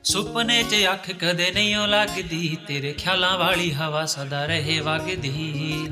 ਸੁਪਨੇ 'ਚ ਅੱਖ ਕਦੇ ਨਹੀਂ ਓ ਲੱਗਦੀ, ਤੇਰੇ ਖਿਆਲਾਂ ਵਾਲੀ ਹਵਾ ਸਦਾ ਰਹੇ ਵਗਦੀ।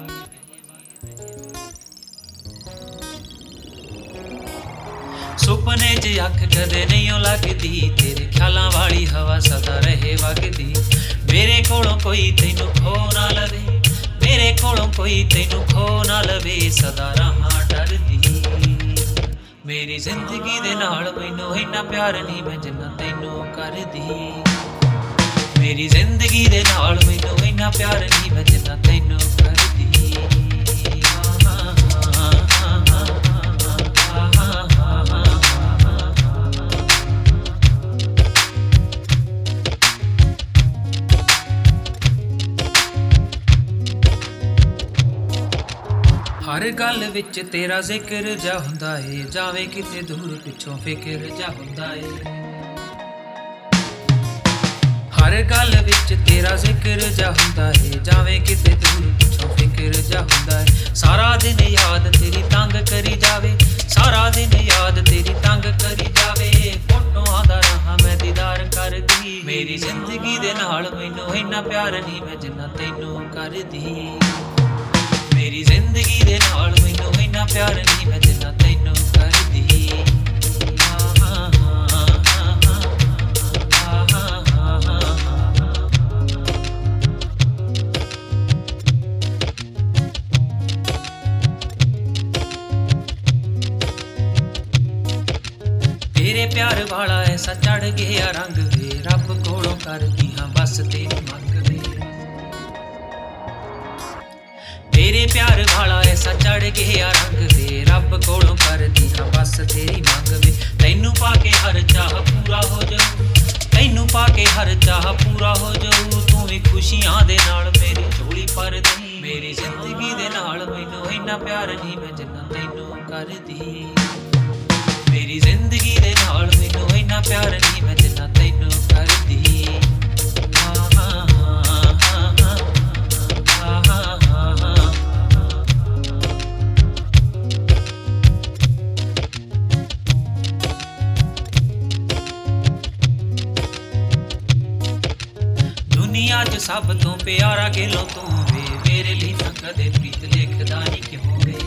ਸੁਪਨੇ 'ਚ ਅੱਖ ਕਦੇ ਨਹੀਂ ਓ ਲੱਗਦੀ, ਤੇਰੇ ਖਿਆਲਾਂ ਵਾਲੀ ਹਵਾ ਸਦਾ ਰਹੇ ਵਗਦੀ। ਮੇਰੇ ਕੋਲੋਂ ਕੋਈ ਤੈਨੂੰ ਖੋ ਨਾ ਲਵੇ, ਮੇਰੇ ਕੋਲੋਂ ਕੋਈ ਤੈਨੂੰ ਖੋ ਨਾ ਲਵੇ, ਸਦਾ ਰਹਾਂ ਡਰਦੀ। ਮੇਰੀ ਜ਼ਿੰਦਗੀ ਦੇ ਨਾਲ ਮੈਨੂੰ ਇੰਨਾ ਪਿਆਰ ਨਹੀਂ ਮੈਂ ਜਿੰਨਾ ਤੈਨੂੰ ਕਰਦੀ। ਮੇਰੀ ਜ਼ਿੰਦਗੀ ਦੇ ਨਾਲ ਮੈਨੂੰ ਇੰਨਾ ਪਿਆਰ ਨਹੀਂ ਮੈਂ ਜਿੰਨਾ ਤੈਨੂੰ ਕਰਦੀ। ਹਰ ਗੱਲ ਵਿੱਚ ਤੇਰਾ ਜ਼ਿਕਰ ਜਾ ਹੁੰਦਾ ਏ, ਜਾਵੇ ਕਿਤੇ ਦੂਰ ਪਿੱਛੋਂ ਫਿਕਰ ਜਾ ਹੁੰਦਾ ਏ। ਹਰ ਗੱਲ ਵਿੱਚ ਤੇਰਾ ਜ਼ਿਕਰ ਜਾ ਹੁੰਦਾ ਏ, ਜਾਵੇ ਕਿਤੇ ਦੂਰ ਪਿੱਛੋਂ ਫਿਕਰ ਜਾ ਹੁੰਦਾ ਏ। ਸਾਰਾ ਦਿਨ ਯਾਦ ਤੇਰੀ ਤੰਗ ਕਰੀ ਜਾਵੇ, ਸਾਰਾ ਦਿਨ ਯਾਦ ਤੇਰੀ ਤੰਗ ਕਰੀ ਜਾਵੇ। ਫੋਟੋਆਂ ਦਾ ਰਹਾ ਮੈਂ ਦੀਦਾਰ ਕਰਦੀ। ਮੇਰੀ ਜ਼ਿੰਦਗੀ ਦੇ ਨਾਲ ਮੈਨੂੰ ਇੰਨਾ ਪਿਆਰ ਨਹੀਂ ਮੈਂ ਜਿੰਨਾ ਤੈਨੂੰ ਕਰਦੀ। ਮੇਰੀ ਜ਼ਿੰਦਗੀ ਦੇ ਨਾਲ ਮੈਨੂੰ ਇੰਨਾ ਪਿਆਰ ਨਹੀਂ ਮੈਂ ਜਿੰਨਾ ਤੈਨੂੰ ਕਰਦੀ। ਤੇਰੇ ਪਿਆਰ ਵਾਲਾ ਐਸਾ ਚੜ ਗਿਆ ਰੰਗ ਵੇ, ਰੱਬ ਕੋਲੋਂ ਕਰਦੀ ਹਾਂ ਬਸ ਤੇਰੀ ਮੰਗ ਵੇ। ਤੇਰੇ ਪਿਆਰ ਵਾਲਾ ਐਸਾ ਚੜ ਗਿਆ ਰੰਗ ਵੇ, ਰੱਬ ਕੋਲੋਂ ਕਰਦੀ ਹਾਂ ਬਸ ਤੇਰੀ ਮੰਗ ਵੇ। ਤੈਨੂੰ ਪਾ ਕੇ ਹਰ ਚਾਹ ਪੂਰਾ ਹੋ ਜਾਊ, ਤੈਨੂੰ ਪਾ ਕੇ ਹਰ ਚਾਹ ਪੂਰਾ ਹੋ ਜਾਊ। ਤੂੰ ਵੀ ਖੁਸ਼ੀਆਂ ਦੇ ਨਾਲ ਮੇਰੀ ਝੋਲੀ ਭਰ ਦੇ। ਮੇਰੀ ਜ਼ਿੰਦਗੀ ਦੇ ਨਾਲ ਮੈਨੂੰ ਇੰਨਾ ਪਿਆਰ ਨਹੀਂ ਮੈਂ ਜਿੰਨਾ ਤੈਨੂੰ ਕਰਦੀ। ਮੇਰੀ ਜ਼ਿੰਦਗੀ ਦੇ ਨਾਲ ਮੈਨੂੰ ਇੰਨਾ ਪਿਆਰ ਨਹੀਂ ਮੈਂ ਜਿੰਨਾ ਤੈਨੂੰ ਕਰਦੀ। ਦੁਨੀਆ 'ਚ ਸਭ ਤੋਂ ਪਿਆਰਾ ਗਿਲੋਂ ਤੂੰ ਵੇ, ਮੇਰੇ ਲਈ ਤਾਂ ਕਦੇ ਪ੍ਰੀਤ ਲਿਖਦਾ ਨਹੀਂ ਕਿਉਂ ਵੇ।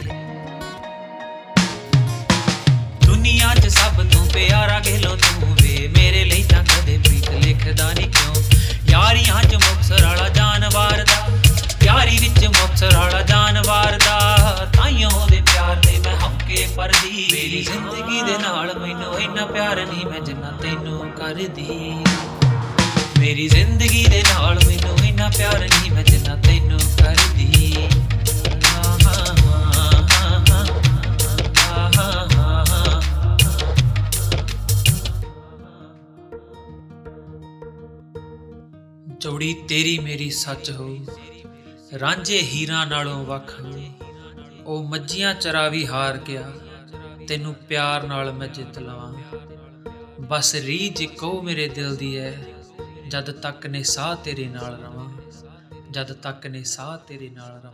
ਦੁਨੀਆ 'ਚ ਸਭ ਤੋਂ ਪਿਆਰਾ ਗਿਲੋਂ ਤੂੰ ਵੇ, ਮੇਰੇ ਲਈ ਤਾਂ ਕਦੇ ਪ੍ਰੀਤ ਲਿਖਦਾ ਨਹੀਂ ਕਿਉਂ। ਯਾਰੀਆਂ 'ਚ ਮੁਕਤਸਰ ਵਾਲਾ ਜਾਨਵਾਰ ਦਾ, ਯਾਰੀ ਵਿੱਚ ਮੁਕਤਸਰ ਵਾਲਾ ਜਾਨਵਾਰ ਦਾ, ਤਾਈਓ ਉਹਦੇ ਪਿਆਰ ਦੇ ਮੈਂ ਹੌਕੇ ਪਰਦੀ। ਮੇਰੀ ਜ਼ਿੰਦਗੀ ਦੇ ਨਾਲ ਮੈਨੂੰ ਇੰਨਾ ਪਿਆਰ ਨਹੀਂ ਮੈਂ ਜਿੰਨਾ ਤੈਨੂੰ ਕਰਦੀ। ਮੇਰੀ ਜ਼ਿੰਦਗੀ ਦੇ ਨਾਲ ਮੈਨੂੰ ਇੰਨਾ ਪਿਆਰ ਨਹੀਂ ਮੈਂ ਜਿੰਨਾ ਤੈਨੂੰ ਕਰਦੀ। ਜੋੜੀ ਤੇਰੀ ਮੇਰੀ ਸੱਚ ਹੋ, ਰਾਂਝੇ ਹੀਰਾਂ ਨਾਲੋਂ ਵੱਖ ਹੋ। ਉਹ ਮੱਝੀਆਂ ਚਰਾਵੀ ਹਾਰ ਗਿਆ, ਤੈਨੂੰ ਪਿਆਰ ਨਾਲ ਮੈਂ ਜਿੱਤ ਲਵਾਂ। ਬਸ ਰੀਝ ਇੱਕੋ ਮੇਰੇ ਦਿਲ ਦੀ ਹੈ, ਜਦ ਤੱਕ ਨੇ ਸਾਹ ਤੇਰੇ ਨਾਲ ਰਵਾਂ, ਜਦ ਤੱਕ ਨੇ ਸਾਹ ਤੇਰੇ ਨਾਲ ਰਵਾਂ।